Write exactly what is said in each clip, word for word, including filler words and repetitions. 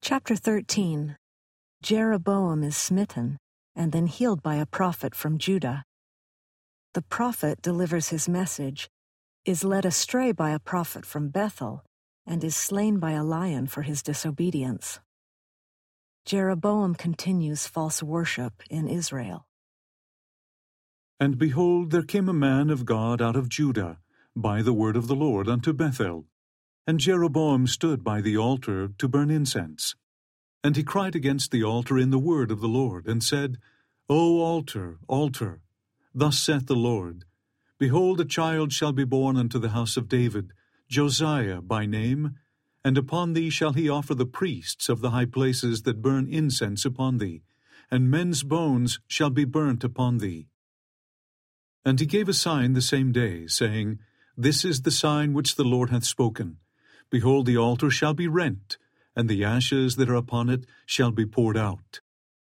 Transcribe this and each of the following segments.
Chapter thirteen. Jeroboam is smitten and then healed by a prophet from Judah. The prophet delivers his message, is led astray by a prophet from Bethel, and is slain by a lion for his disobedience. Jeroboam continues false worship in Israel. And behold, there came a man of God out of Judah, by the word of the Lord unto Bethel. And Jeroboam stood by the altar to burn incense. And he cried against the altar in the word of the Lord, and said, O altar, altar, thus saith the Lord, Behold, a child shall be born unto the house of David, Josiah by name, and upon thee shall he offer the priests of the high places that burn incense upon thee, and men's bones shall be burnt upon thee. And he gave a sign the same day, saying, This is the sign which the Lord hath spoken. Behold, the altar shall be rent, and the ashes that are upon it shall be poured out.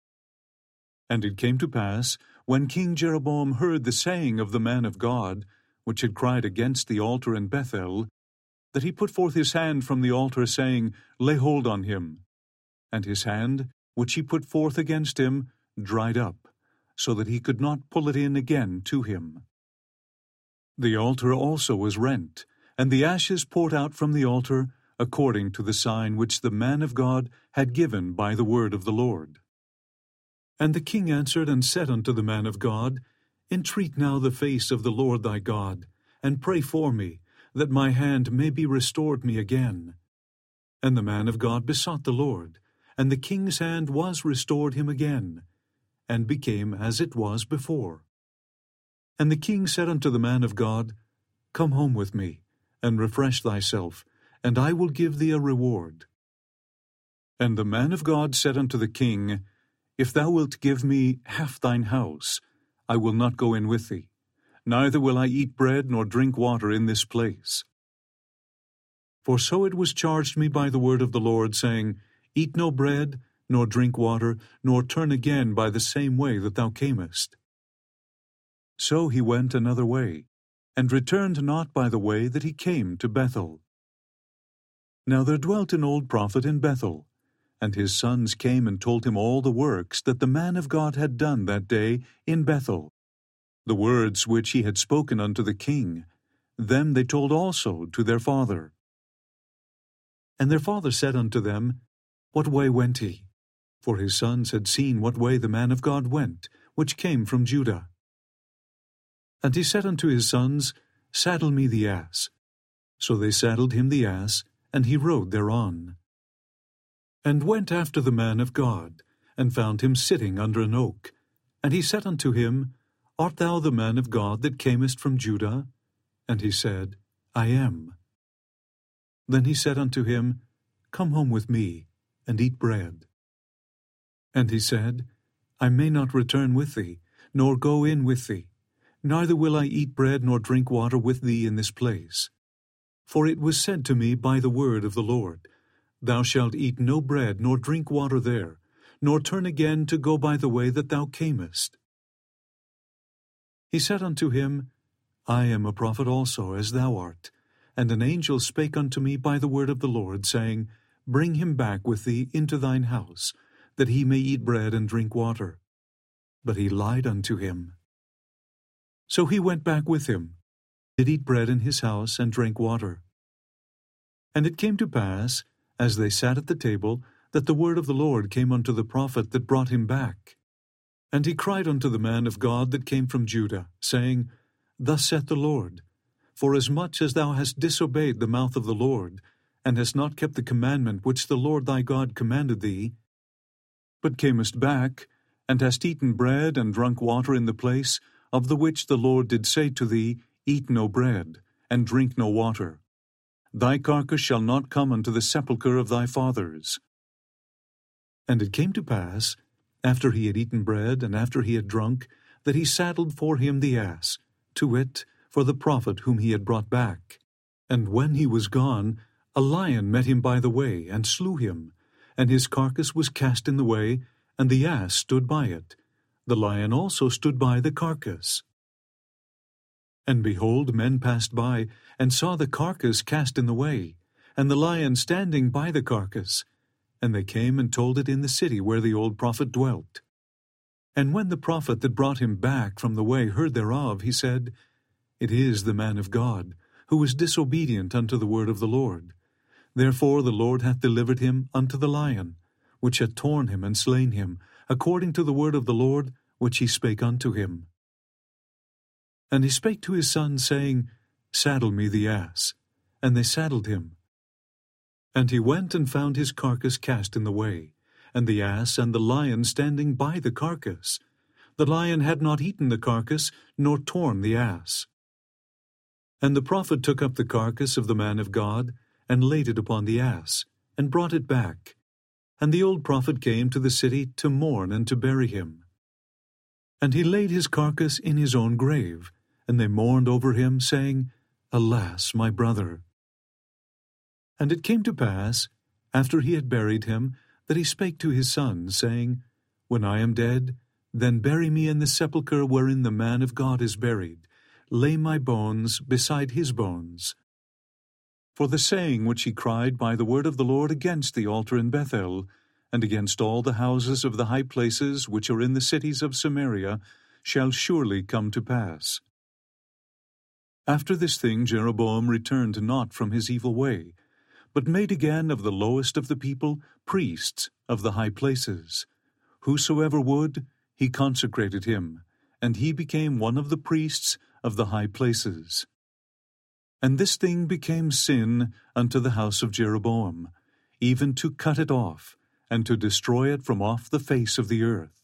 And it came to pass, when King Jeroboam heard the saying of the man of God, which had cried against the altar in Bethel, that he put forth his hand from the altar, saying, Lay hold on him. And his hand, which he put forth against him, dried up, so that he could not pull it in again to him. The altar also was rent, and the ashes poured out from the altar, according to the sign which the man of God had given by the word of the Lord. And the king answered and said unto the man of God, Entreat now the face of the Lord thy God, and pray for me, that my hand may be restored me again. And the man of God besought the Lord, and the king's hand was restored him again, and became as it was before. And the king said unto the man of God, Come home with me, and refresh thyself, and I will give thee a reward. And the man of God said unto the king, If thou wilt give me half thine house, I will not go in with thee, neither will I eat bread nor drink water in this place. For so it was charged me by the word of the Lord, saying, Eat no bread, nor drink water, nor turn again by the same way that thou camest. So he went another way, and returned not by the way that he came to Bethel. Now there dwelt an old prophet in Bethel, and his sons came and told him all the works that the man of God had done that day in Bethel, the words which he had spoken unto the king. Them they told also to their father. And their father said unto them, What way went he? For his sons had seen what way the man of God went, which came from Judah. And he said unto his sons, Saddle me the ass. So they saddled him the ass, and he rode thereon. And went after the man of God, and found him sitting under an oak. And he said unto him, Art thou the man of God that camest from Judah? And he said, I am. Then he said unto him, Come home with me, and eat bread. And he said, I may not return with thee, nor go in with thee, neither will I eat bread nor drink water with thee in this place. For it was said to me by the word of the Lord, Thou shalt eat no bread nor drink water there, nor turn again to go by the way that thou camest. He said unto him, I am a prophet also, as thou art. And an angel spake unto me by the word of the Lord, saying, Bring him back with thee into thine house, that he may eat bread and drink water. But he lied unto him. So he went back with him, did eat bread in his house, and drank water. And it came to pass, as they sat at the table, that the word of the Lord came unto the prophet that brought him back. And he cried unto the man of God that came from Judah, saying, Thus saith the Lord, Forasmuch as thou hast disobeyed the mouth of the Lord, and hast not kept the commandment which the Lord thy God commanded thee, but camest back, and hast eaten bread and drunk water in the place, of the which the Lord did say to thee, Eat no bread, and drink no water. Thy carcass shall not come unto the sepulchre of thy fathers. And it came to pass, after he had eaten bread, and after he had drunk, that he saddled for him the ass, to wit, for the prophet whom he had brought back. And when he was gone, a lion met him by the way, and slew him, and his carcass was cast in the way, and the ass stood by it. The lion also stood by the carcass. And behold, men passed by, and saw the carcass cast in the way, and the lion standing by the carcass. And they came and told it in the city where the old prophet dwelt. And when the prophet that brought him back from the way heard thereof, he said, It is the man of God, who was disobedient unto the word of the Lord. Therefore the Lord hath delivered him unto the lion, which hath torn him and slain him, according to the word of the Lord, which he spake unto him. And he spake to his son, saying, Saddle me the ass. And they saddled him. And he went and found his carcass cast in the way, and the ass and the lion standing by the carcass. The lion had not eaten the carcass, nor torn the ass. And the prophet took up the carcass of the man of God, and laid it upon the ass, and brought it back. And the old prophet came to the city to mourn and to bury him. And he laid his carcass in his own grave, and they mourned over him, saying, Alas, my brother! And it came to pass, after he had buried him, that he spake to his son, saying, When I am dead, then bury me in the sepulchre wherein the man of God is buried. Lay my bones beside his bones. For the saying which he cried by the word of the Lord against the altar in Bethel, and against all the houses of the high places which are in the cities of Samaria, shall surely come to pass. After this thing Jeroboam returned not from his evil way, but made again of the lowest of the people priests of the high places. Whosoever would, he consecrated him, and he became one of the priests of the high places. And this thing became sin unto the house of Jeroboam, even to cut it off, and to destroy it from off the face of the earth.